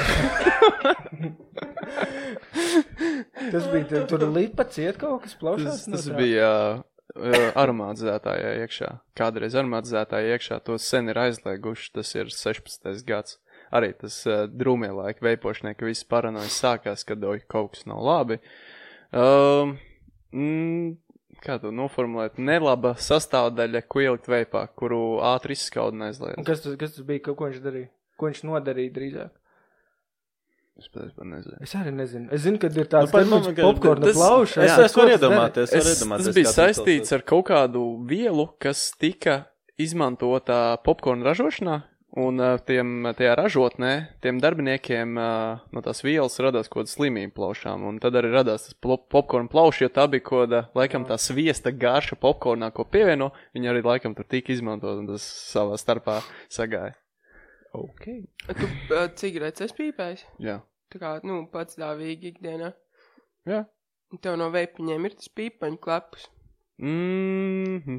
Tas bija, tur lipa ciet kaut kas plaušās? Tas, tas no bija uh, aromātizētājā iekšā. Kādreiz aromātizētājā iekšā to sen ir aizlieguši, tas ir sešpadsmitais gads. Arī tas uh, drūmie laiki veipošanai, ka viss paranojas sākās, kad oj, kaut kas nav labi. Um, mm, kā to noformulēt, nelaba sastāvdaļa, ko ielikt veipā, kuru ātri izskauda un aizliedz. Un kas tas, kas tas bija, ko viņš darīja? Ko viņš nodarīja drīzāk? Es pēc pat nezinu. Es arī nezinu. Es zinu, kad ir tāds nu, popkorna plauša. Es, es varu iedomāties. Es, tas bija saistīts ar kaut kādu vielu, kas tika izmantota popkorna ražošanā. Un uh, tiem, tajā ražotnē, tiem darbiniekiem uh, no tās vielas radās kaut kāda slimība plaušām. Un tad arī radās tas popkorna plauši, jo tā bija kaut kāda, laikam, tā sviesta garša popkornā, ko pievieno. Viņi arī, laikam, tur tika izmantot un tas savā starpā sagāja. Ok. Tu uh, cigaretes esi pīpējis? Jā. Tā kā, nu, pats dāvīgi ikdienā. Jā. Un tev no veipiņiem ir tas pīpaņu klepus? Mm-hmm.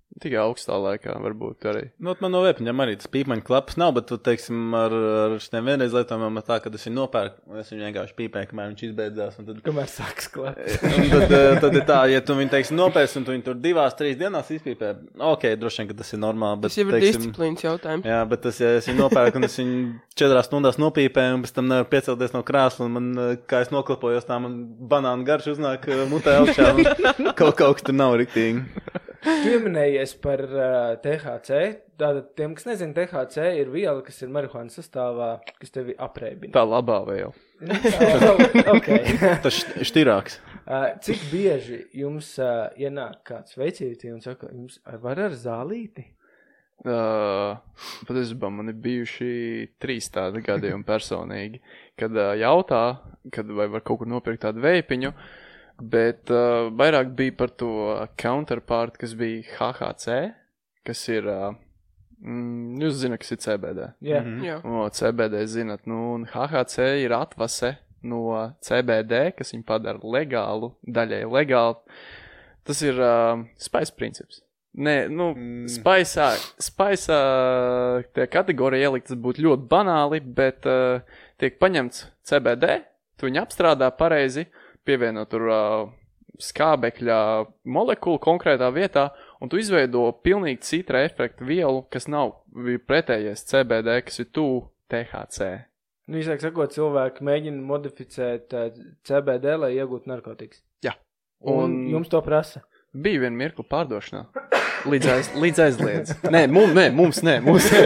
Tikai augstā laikā varbūt arī. Nu, man no vēpiņām arī tas pīpaņu klapas nav, bet, tu, teiksim, ar, ar šitiem vienreiz lietojumiem tā, kad es viņu nopērku, es viņu vienkārši pīpēju, kamēr viņš izbeidzās. Un tad, kamēr sāks klāt. Un tad, tad ir tā, ja tu viņu, teiksim, nopērsi un tu viņu tur divās, trīs dienās izpīpē, ok, droši vien, ka tas ir normāli. Bet, tas jau ir teiksim, disciplīnas jautājums. Jā, bet tas, ja es viņu nopērku un es viņu četrās stundās nopīpēju un pēc tam nevaru piecelties no krāsla un man, kā es noklapojos, tā man banāna garš uznāk mutē augšā un kaut, kaut kas tur nav riktīgi. Pieminējies par uh, T H C. Tātad tiem, kas nezina, T H C ir viela, kas ir marihuānas sastāvā, kas tevi apreibina. Tā labā vēl. Okay. Tas štirāks. Uh, cik bieži jums uh, ienāk kāds veicītī un saka, jums var ar zālīti? Uh, patiesībā man ir bijuši trīs tādi gadījumi personīgi, kad uh, jautā, kad vai var kaut kur nopirkt tādu veipiņu, bet uh, vairāk bija par to counterpart, kas bija H H C, kas ir, uh, mm, jūs zināt, kas ir C B D. Yeah. Mm-hmm. Jā. O, C B D zinat, nu, un H H C ir atvase no C B D, kas viņu padara legālu, daļai legālu. Tas ir uh, spice princips. Nē, nu, mm. spiceā, spiceā tie kategorija ielikt, tas būtu ļoti banāli, bet uh, tiek paņemts C B D, tu viņu apstrādā pareizi, pievienot tur uh, skābekļa molekulu konkrētā vietā, un tu izveido pilnīgi citra efektu vielu, kas nav pretējies C B D, kas ir tuvu T H C. Nu, īsāk sakot, cilvēki mēģina modificēt uh, C B D, lai iegūtu narkotikas. Jā. Un, un jums to prasa? Bija viena mirkla pārdošanā. Līdz, aiz, līdz aizliedz. Nē, mums, nē, mums nē, mums nē.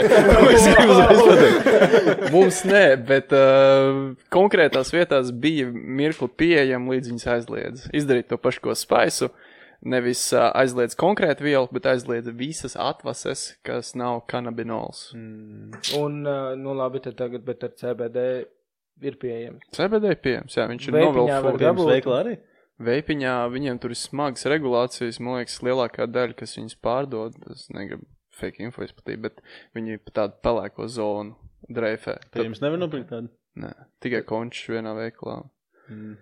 Mums nē, bet uh, konkrētās vietās bija mirkli pieejama, līdz viņas aizliedz. Izdarīt to pašu, ko spaisu. Nevis uh, aizliedz konkrētu vielu, bet aizliedz visas atvases, kas nav kanabinols. Mm. Un, uh, nu labi, tad tagad, bet ar C B D ir pieejams. C B D ir pieejams, jā, viņš ir Veipiņā var dabūt. Veiklā arī? Veipiņā viņiem tur ir smagas regulācijas, man liekas, lielākā daļa, kas viņas pārdod, es negribu fake info izplatīt, bet viņi pa tādu pelēko zonu dreifē. Tad jums nevar nopirkt tādu? Nē, tikai končs vienā veiklā. Mm.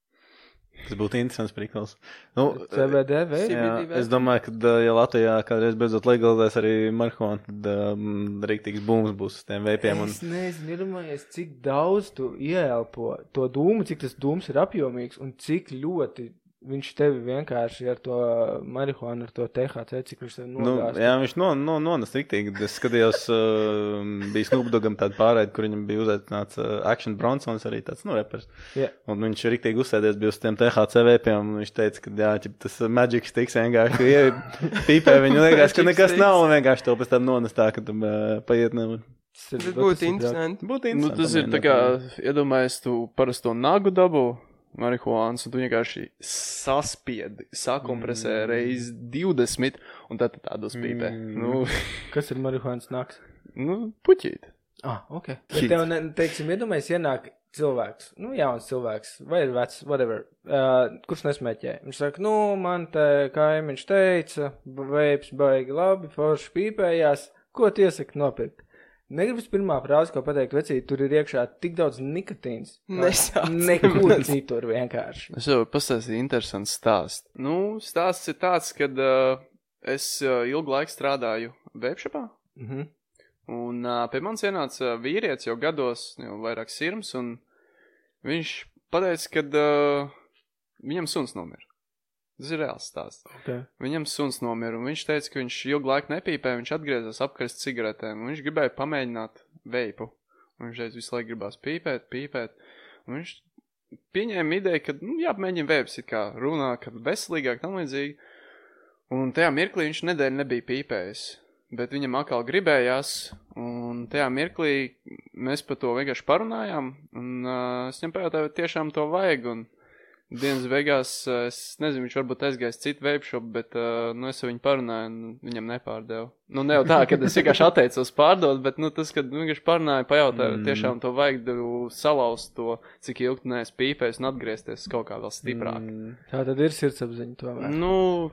Tas būtu interesants prikals. Nu, C B D veids? Jā, es domāju, ka ja Latvijā kādreiz beidzot legalizēs arī marihuānu, tad um, rīktīgs būms būs uz tiem veipiem. Un... Es nezinu, iedomājies, cik daudz tu ieelpo to dūmu, cik tas dūms ir apjomīgs un cik ļoti viņš tevi vienkārši ar to marihuānu, ar to T H C, cik viņš tevi nogāst. Nu, jā, viņš no, no, nonas riktīgi. Es skatījos, uh, bija Snoop Doggam tāda pārēde, kur viņam bija uzaicināts uh, Action Bronsons, arī tāds, nu, repers. Yeah. Un viņš riktīgi uzsēdies bija uz tiem T H C veipiem, un viņš teica, ka jā, ķip, tas Magic Sticks vienkārši, ja pīpē viņu liekas, ka nekas nav, un vienkārši to pēc tam nonas tā, ka tam uh, paiet nevar. Tas būtu interesanti. Būtu interesanti. Nu, tas ir tā kā, iedomājies, tu parasto nagu dabu, marihuāns, un tu vienkārši saspiedi, sakompresē mm. reiz divdesmit, un tad tādos pīpē. Mm. Nu, kas ir marihuāns naks? Nu, puķīt. Ah, ok. Bet tev, ne, teiksim, iedomājies ienāk cilvēks, nu, jauns cilvēks, vai ir vecs, whatever, uh, kurš nesmēķē. Viņš saka, nu, man te kaimiņš teica, veips baigi labi, forši pīpējās, ko tu iesaki nopirkt? Negribas pirmā frāze, ko pateikt, vecīt, tur ir iekšā tik daudz nikotīns. Nesāc. Nekur citur vienkārši. Es jau pastāstīju interesants stāsts. Nu, stāsts ir tāds, kad uh, es uh, ilgu laiku strādāju veipšapā. Mhm. Un uh, pie manis ienāca vīrietis jau gados, jau vairāk sirms, un viņš pateica, kad uh, viņam suns nomira. Tas ir reāls stāsts. Okay. Viņam suns nomira, un viņš teica, ka viņš ilgu laiku nepīpē, viņš atgriezās apkarst cigaretēm, un viņš gribēja pamēģināt veipu. Un viņš teica, visu laiku gribās pīpēt, pīpēt. Un viņš pieņēma ideju, ka, nu, jāpamēģina veips, it kā runā, ka veselīgāk, tam līdzīgi. Un tajā mirklī viņš nedēļu nebija pīpējis, bet viņam atkal gribējās, un tajā mirklī mēs par to vienkārši parunājām, un uh, es viņam pajautāju, tiešām to vajag, un dienas beigās, es nezinu, viņš varbūt aizgājis citu veipšopu, bet uh, nu, es ar viņu parunāju un viņam nepārdēvu. Nu, ne jau tā, kad es vienkārši atteicos pārdot, bet nu, tas, kad vienkārši parunāju, pajautāju, mm. tiešām to vajag salauzt to, cik ilgi tu neesi pīpējis un atgriezties kaut kā vēl stiprāk. Mm. Tā tad ir sirdsapziņa tomēr. Nu,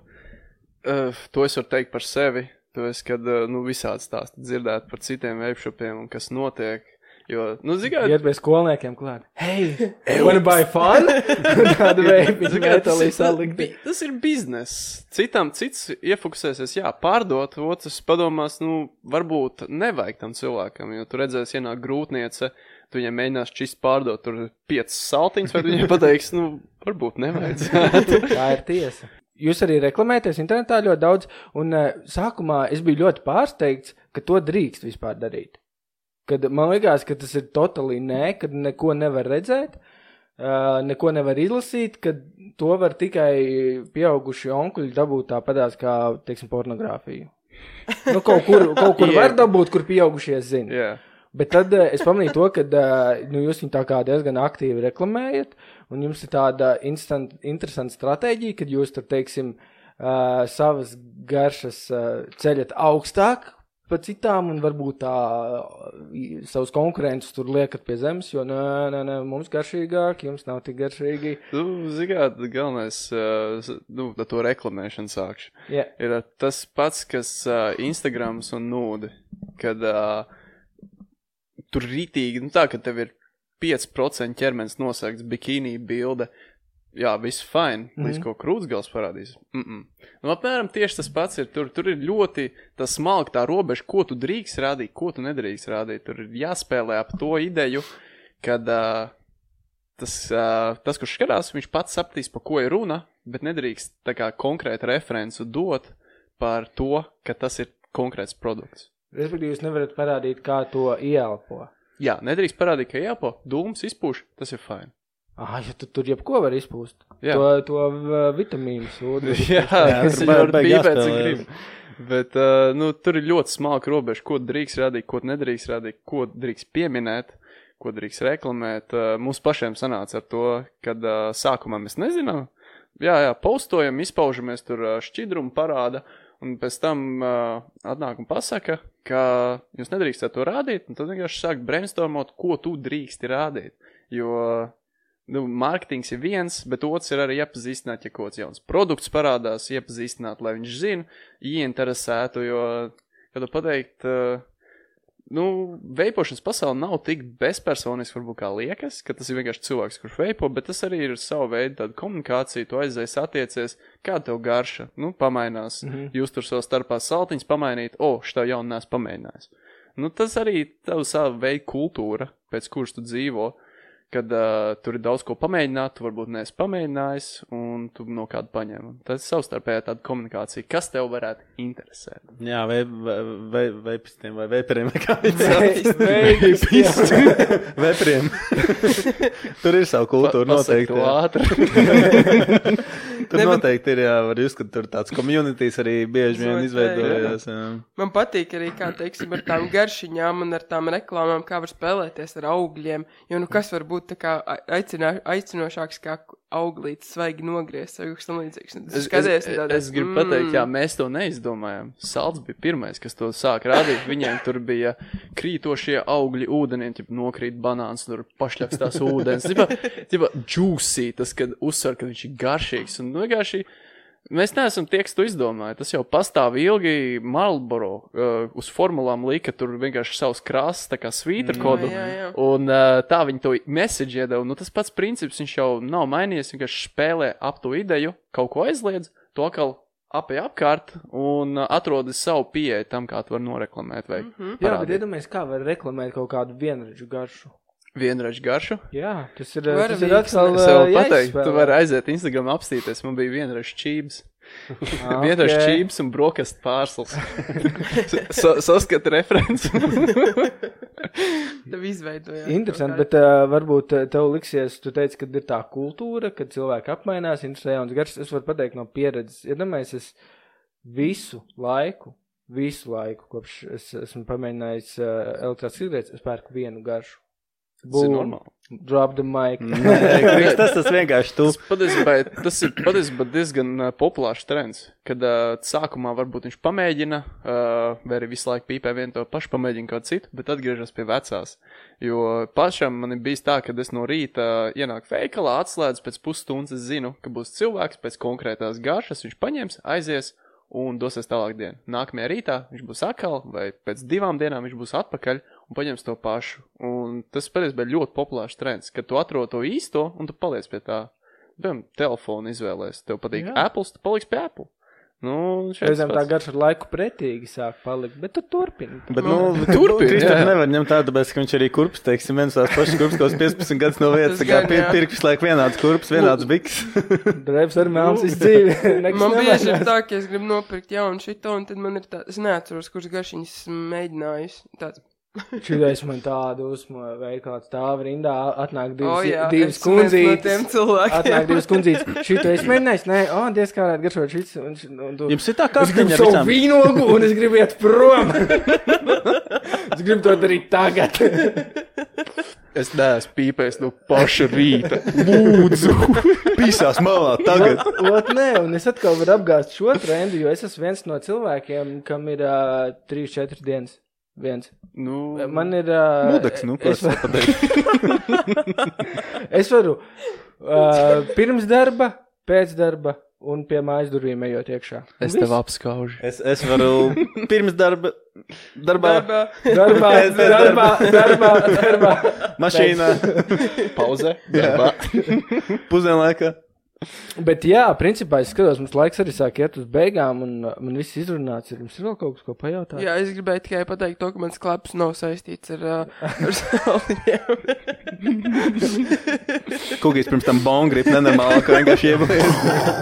uh, to es varu teikt par sevi. To es, kad uh, nu, visādi stāsti dzirdētu par citiem veipšopiem un kas notiek. Jo, nu, zikāt... Iet pie skolniekiem klāt. Hey, wanna buy fun? Tāda veipi, metālī salikt. Tas ir biznes. Citam cits iefokusēsies, jā, pārdot, otrs padomās, nu, varbūt nevajag tam cilvēkam, jo tu redzēsi ienāk grūtniece, tu viņai mēģinās šķist pārdot tur piecas saltiņas, vai tu viņai pateiks, nu, varbūt nevajadzētu. Tā ir tiesa. Jūs arī reklamēties internetā ļoti daudz, un uh, sākumā es biju ļoti pārsteigts, ka to drīkst vispār darīt. Kad man likās, ka tas ir totāli nē, kad neko nevar redzēt, uh, neko nevar izlasīt, kad to var tikai pieauguši onkuļi dabūt tāpadās kā, teiksim, pornogrāfiju. Nu, kaut kur, kaut kur yeah. var dabūt, kur pieaugušie zina. Yeah. Bet tad uh, es pamanīju to, ka uh, nu, jūs viņu tā kā diezgan aktīvi reklamējat, un jums ir tāda instant, interesanta stratēģija, kad jūs tur, teiksim, uh, savas garšas uh, ceļat augstāk pa citām, un varbūt tā uh, savus konkurentus tur liekat pie zemes, jo nē, nē, nē, mums garšīgāk, jums nav tik garšīgi. Tu, zikāt, galvenais, uh, nu, to reklamēšanu sākšu. Yeah. Ir uh, tas pats, kas uh, Instagrams un nūdi, kad... Uh, tur rītīgi, nu tā, ka tev ir pieci procenti ķermenis nosakts, bikīnī bilde, jā, viss fine, mm. līdz ko krūtsgals parādīs. Mm-mm. Nu, apmēram tieši tas pats ir, tur, tur ir ļoti tas smalki tā robeža, ko tu drīkst rādīt, ko tu nedrīkst rādīt. Tur ir jāspēlē ap to ideju, kad uh, tas, uh, tas, kurš skatās, viņš pats sapratīs, pa ko ir runa, bet nedrīkst tā kā konkrētu referencu dot par to, ka tas ir konkrēts produkts. Respektīvi, jūs nevarat parādīt, kā to ieelpo. Jā, nedrīkst parādīt, ka ieelpo, dūms izpūš, tas ir fine. Ah, ja tu tur jebko var izpūst. Jā. To, to vitamīnu sūdu. Jā, tas ir ļoti bībēc, ja grib. Bet, uh, nu, tur ir ļoti smalka robeža, ko drīkst rādīt, ko nedrīkst rādīt, ko drīkst pieminēt, ko drīkst reklamēt. Uh, mums pašiem sanāca ar to, kad uh, sākumā mēs nezinām. Jā, jā, postojam, izpaužamies tur uh, šķidrumu parāda, un pēc tam uh, atnāk un pasaka, ka jūs nedrīkstat to rādīt, un tad vienkārši sāk brainstormot, ko tu drīksti rādīt. Jo, nu, mārketings ir viens, bet otrs ir arī iepazīstināt, ja kaut kāds jauns produkts parādās, iepazīstināt, lai viņš zina, ieinteresētu, jo, kad tu pateikt, uh, nu, veipošanas pasauli nav tik bezpersoniski, varbūt kā liekas, ka tas ir vienkārši cilvēks, kurš veipo, bet tas arī ir savu veidu tāda komunikācija, tu aizies, attiecies, kā tev garša, nu, pamainās, mm-hmm. jūs tur savu starpā saltiņas pamainīt, o, šitā jaunu neesmu pamēģinājis. Nu, tas arī tev savu veidu kultūra, pēc kuras tu dzīvo, kad uh, tur ir daudz ko pamēģināt, tu varbūt neesi pamēģinājis, un tu no kādu paņem. Tas ir savstarpējā tāda komunikācija, kas tev varētu interesēt. Jā, vai, vai, vai, veipistiem, vai veiperiem, vai kā viņi sauc. Veipistiem. Veiperiem. Tur ir savu kultūru, pa, noteikti. ātri. Tur ne, noteikti ir, jā, var jūs, ka tur tāds communities arī bieži vien izveidojās. Jā. Man patīk arī, kā teiksim, ar tām garšiņām un ar tām reklāmām, kā var spēlēties ar augļiem, jo nu kas var būt tā kā aicinā, aicinošāks kā auglītes svaigi nogriezt vai kas tam līdzīgs. Es, es, es, es gribu mm. pateikt, jā, mēs to neizdomājām. Salds bija pirmais, kas to sāk rādīt. Viņiem tur bija krītošie augļi ūdeniem, ķip nokrīt banāns, tur pašļakstās ūdens. Tipa, tipa juicy, tas, kad uzsver, ka viņš ir garšīgs. Un vienkārši mēs neesam tie, kas to izdomāja. Tas jau pastāv ilgi. Marlboro uh, uz formulām lika tur vienkārši savus krāsas, tā kā svītra kodu. Jā, jā, jā. Un uh, tā viņi to message iedeva. Nu, tas pats princips, viņš jau nav mainījies. Vienkārši spēlē ap to ideju, kaut ko aizliedz, to atkal apēj apkārt un uh, atrodas savu pieeju tam, kā tu var noreklamēt vai mm-hmm. Jā, bet iedomājies, kā var reklamēt kaut kādu vienreģu garšu. Vienraģu garšu? Jā, tas ir, Var tas ir atkal Es jau pateicu, tu vari aiziet Instagram apstīties, man bija vienraģu čības. Ah, vienraģu okay. čības un brokastu pārsls. so, saskata referenci. Tev izveidojās. Interesanti, bet uh, varbūt tev liksies, tu teici, ka ir tā kultūra, kad cilvēki apmainās, interesē jauns garšas. Es varu pateikt no pieredzes. Iedomājies, es visu laiku, visu laiku, kopš es esmu pamēģinājis uh, elektrās cigaretes, es pērku vienu garšu. Boom, drop the mic. Nē, tas tas vienkārši tu. Tas patiesībā, tas ir patiesībā diezgan uh, populārs trends, kad uh, sākumā varbūt viņš pamēģina, uh, vai arī visu laiku pīpē vienu to pašu pamēģina kaut citu, bet atgriežas pie vecās. Jo pašam man ir bijis tā, kad es no rīta uh, ienāku veikalā, atslēdzu, pēc pusstundas es zinu, ka būs cilvēks pēc konkrētās garšas, viņš paņems, aizies un dosies tālāk dienu. Nākamajā rītā viņš būs atkal, vai pēc divām dienām viņš būs atpakaļ, un paņems to pašu. Un tas patiesībā ir ļoti populārs trends, kad tu atrod to īsto un tu paliec pie tā. Piemēram, telefonu izvēlēs. Tev patīk Jā. Apple, tu paliksi pie Apple. Nu, Reizēm tā garš ar laiku pretīgi sāk palikt, bet tu turpini. Bet, nu, turpini, jā. Nevar ņemt tā, tāpēc, ka viņš arī kurps, teiksim, viens tās pašas kurps, kaut piecpadsmit gadus no vietas, tā kā pir, pirk visu laiku vienāds kurps, vienāds biks. Dreivs ar melns izdzīvi. Man bieži ir tā, ka es gribu nopirkt jaunu šito, un tad man ir tā, es neatceros, kurš garšiņas mēģinājis. Tāds. Šitais man tādu uzmu veiklā stāv rindā, atnāk divas, oh, jā, divas kundzītes. No atnāk divas kundzītes. Šito es mēģinājis, nē, o, oh, diez kā varētu garšot šits. Un, un tu, Jums ir tā kā es gribu savu vīnogu, un es gribu iet prom. Es gribu to darīt tagad. Es neesmu pīpējis no paša rīta. Lūdzu. Pīsās malā tagad. Ot, nē, un es atkal varu apgāzt šo trendu, jo es esmu viens no cilvēkiem, kam ir uh, trīs četras dienas. Viens. Nu, man ir... Uh, Mudeks, nu, ko es varu pateikt? Es varu uh, pirms darba, pēc darba un pie mājas durvīm ejot iekšā. Un es viss? Tev apskaužu. Es, es varu pirms darba, darbā, darbā, darbā, darbā, darbā, darbā, mašīnā, pauzē, darbā, pusdienlaikā. Bet jā, principā es skatos, mums laiks arī sāk iet uz beigām, un man viss izrunāts ir. Jums ir vēl kaut kas, ko pajautāt? Jā, es gribēju tikai pateikt to, ka mans klaps nav saistīts ar, uh, ar saldiņiem. Kukīs pirms tam bongrip nenormāli, ka vienkārši ieblies.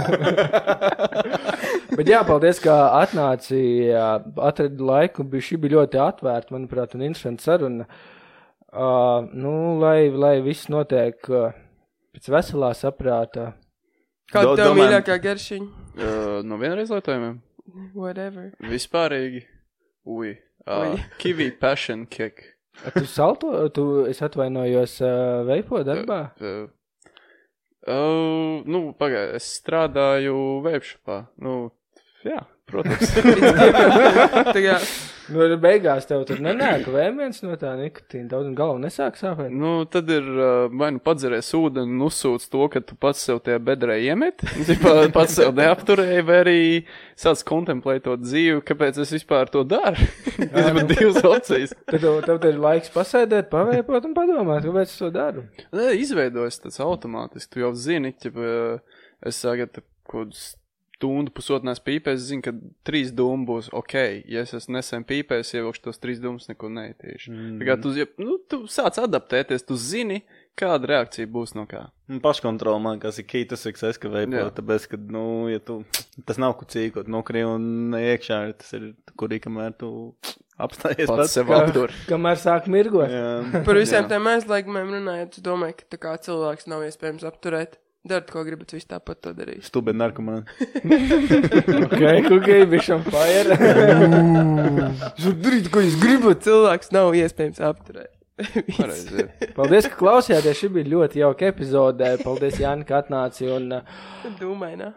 Bet jā, paldies, ka atnāci, atradi laiku, bija, šī bija ļoti atvērta, manuprāt, un interesanta saruna. Uh, nu, lai, lai viss notiek uh, pēc veselā saprātā. Kāda tev mīļākā garšiņa? Uh, no vienreiz lietojumiem? Whatever. Vispārīgi. Ui. Uh, kiwi passion kick. A, tu salto? Tu, es atvainojos uh, veipo darbā? Uh, uh, uh, nu, pagāj, es strādāju veipšapā. Nu, jā, protams. Tagad. Nu, beigās tev tur nenāk vēmiens no tā nikotīna, daudz un galvu nesāk sāpēt? Nu, tad ir vai nu padzeries ūdeni un uzsūc to, ka tu pats sev tie bedrē iemet, pats sev neapturēji, vai arī sāc kontemplēt to dzīvi, kāpēc es vispār to daru. Tas ir divas opcijas. Tad tev, tev ir laiks pasēdēt, pavēpot un padomāt, kāpēc es to daru? Ne, izveidojas tas automātiski, tu jau zini, ja es sagatu kodus stundu pusotnēs pīpēs, es zinu, ka trīs dūmu būs ok. Ja es esmu nesen pīpēs, ievilkšu tos trīs dūmus, neko neietīšu. Mm. Tā kā tu, ja, nu, tu sāc adaptēties, tu zini, kāda reakcija būs no kā. Paškontrola, man kas ir key, tas ir es, ka veipo, tāpēc, ka, nu, ja tu, tas nav kucīgi, ko tu nokrīvi un iekšā, tas ir, kurī, kamēr tu apstājies pats, pats sev aptur. Kamēr sāk mirgot. Par visiem tiem aizliegumiem runājot, tu domāji, ka tā kā cilvēks nav iespējams apturēt. Darat, ko gribat, viss tāpat to darīt. Stubeni narkomāni. Ok, kukai, bišam fire. Darīt, ko jūs gribat, cilvēks nav iespējams apturēt. Paldies, ka klausījāties, šī bija ļoti jauka epizode. Paldies, Jāni, ka atnāci un... Dūmainā.